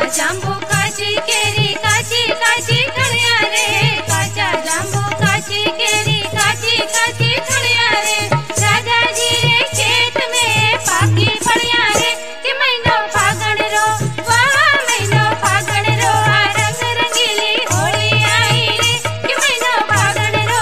जांबू काची केरी काची काची खड़िया रे, काचा जांबू काची केरी काची काची खड़िया रे, राजा जी रे खेत में पाकी पड़िया रे, कि महीनो फागण रो वाह महीनो फागण रो, आ रंग रंगीली होली आई रे, कि महीनो फागण रो।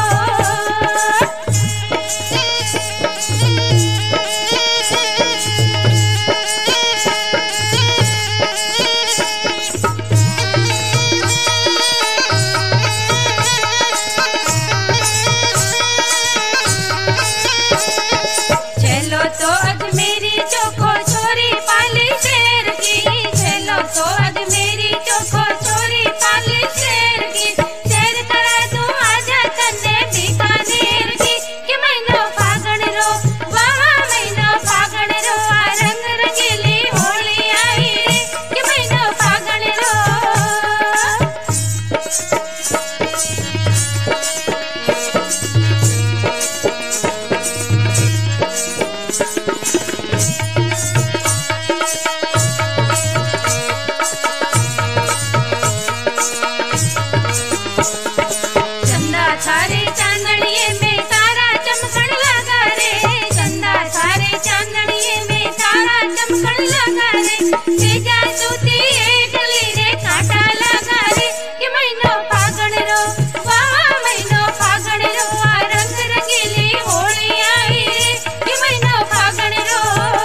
चलो तो अजमेरी चोखो छोरी पाली शेर की, चलो तो अजमेरी चोखो छोरी पाली शेर की, शेर करा दूं आजा तन्ने बीकानेर की, कि महीनो फागण रो वाह महीनो फागण रो, आ रंग रंगीली होली आई रे, कि महीनो फागण रो। चंदा थारे चांदड़िए में तारा चमकण लगा रे, चंदा थारे चांदड़िए में तारा चमकण लगा रे, तेजा सूती गली रे कांटा लगा रे, कि महीनो फागण रो वाह महीनो फागण रो, आ रंग रंगीली होली आई रे, कि महीनो फागण रो।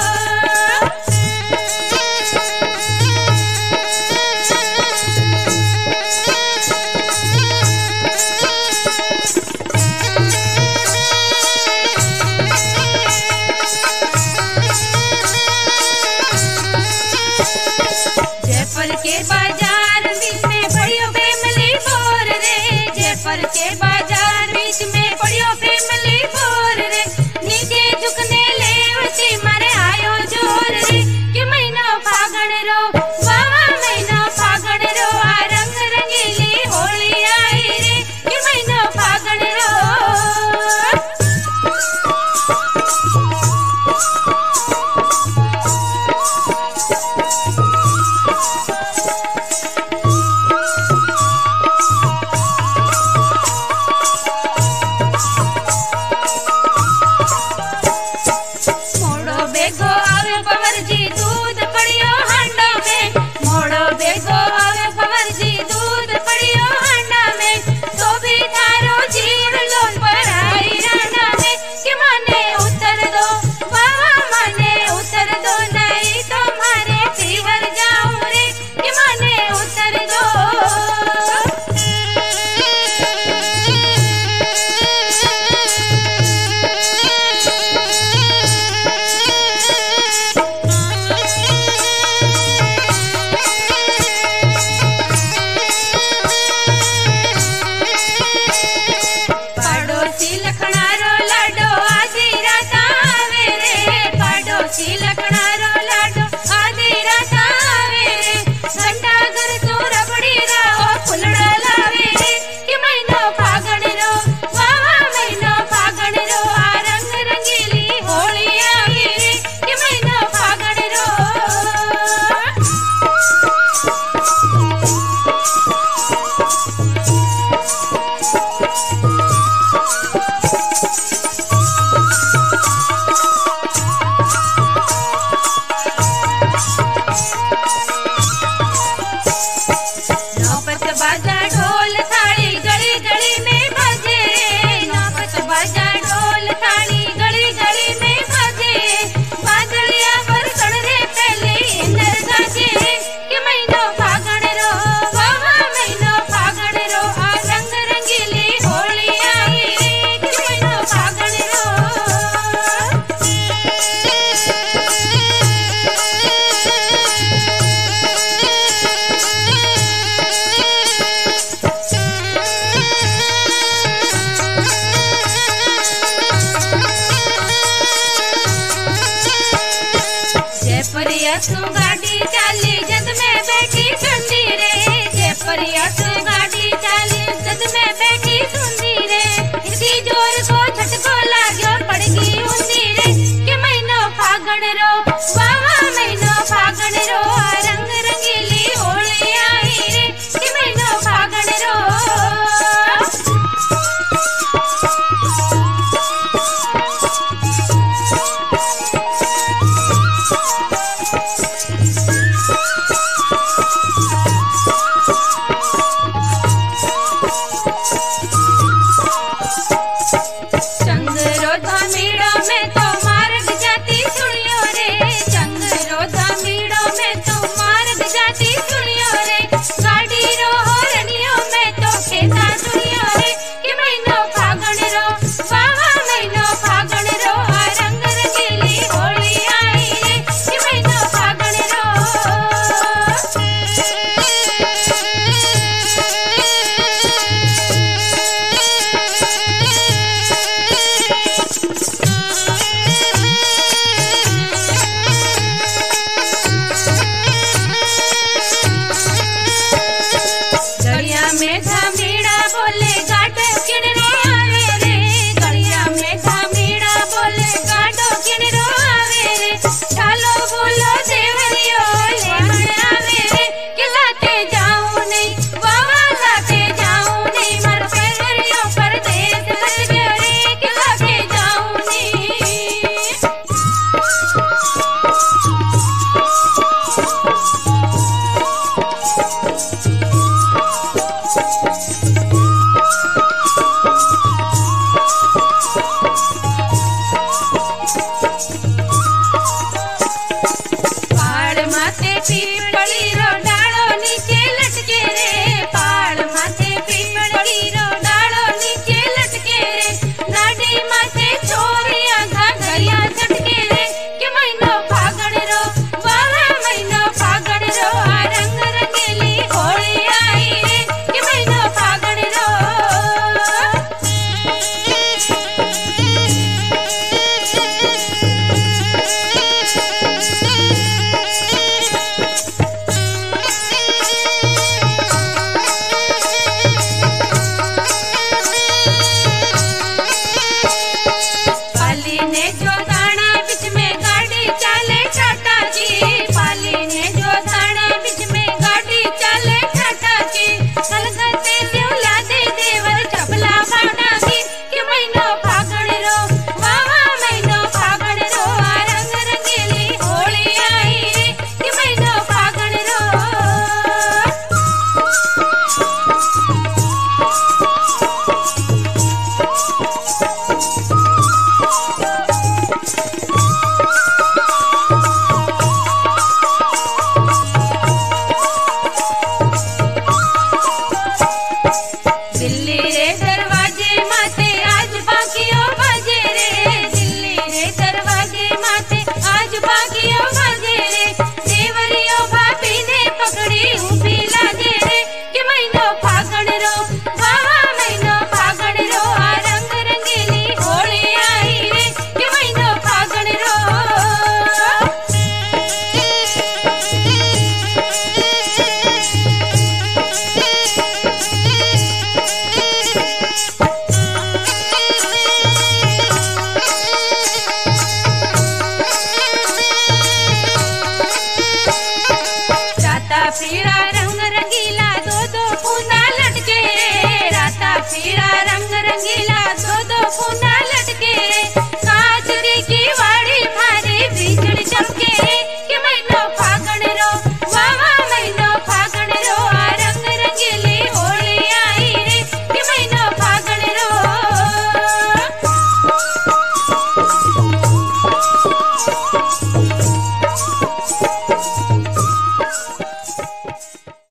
जयपुर के बाजार बीच में पड़ियो फैमिली बोर रे, जयपुर के बाजार बीच में पड़ियो फैमिली बोर रे, नीचे झुकने लेवती मारे आयो जोर रे, कि महीनो फागण रो वाह महीनो फागण रो, आ रंग रंगीली होली आई रे, कि महीनो फागण रो। मोड़ो बेगो आवे पवर जी दूध पड़ियो हांडा में, मोड़ो बेगो आवे पवर जी दूध पड़ियो हांडा में, तो भी थारो जीव लोन पर आई राना में, कि माने उतर दो वाह माने उतर दो, नहीं तो मारे फीवर जाऊं रे, कि माने उतर दो। पड़ोसी लखनारो लाडो आधी रात आवे रे, पड़ोसी लखनारो लाडो आधी रात आवे रे, घंटा घर तू रबड़ी राहो फुलड़ा लावे रे, कि महीनो फागण रो वाह महीनो फागण रो, आ रंग रंगीली होली आई रे, कि महीनो फागण रो। नौबत बाजा ढोल थाली गली गली में बजे रे, नौबत बाजा ढोल थाली गली गली में बजे, बादलिया बरसण रे पहले इंदर गाजे रे, कि महीनो फागण रो वाह महीनो फागण रो, आ रंग रंगीली होली आई रे, कि महीनो फागण रो। जयपुरिया तू गाड़ी चाली जद में बैठी सुनती रे, जयपुरिया तू गाड़ी चाली जद में बैठी सुनती रे, इसी जोर को झटको लाग्यो पड़गी उंदी रे, कि महीनो फागण रो वाह महीनो फागण रो, आ रंग रंगीली होली चंगरो धामीड़ो में तो मार्ग जाती सुनियो रे, चंगरो धामीड़ो में तो मार्ग जाती सुनियो रे, गाड़ी रो हरनियो में तो खेता सुनियो रे, कि महीनो फागण रो वावा महीनो फागण रो, आ रंग रंगीली होली आई रे, कि महीनो फागण रो। गलिया में धामीड़ा बोले गाटो किणरो आवे रे, गलिया में धामीड़ा बोले गाटो किणरो आवे रे, चालो बोलो देवरियो लेमन आवे रे, कि लाते जाऊं नहीं वावा लाते जाऊं नहीं, मर पेरियो परदेस लग गयो रे, कि लाते जाऊं नहीं।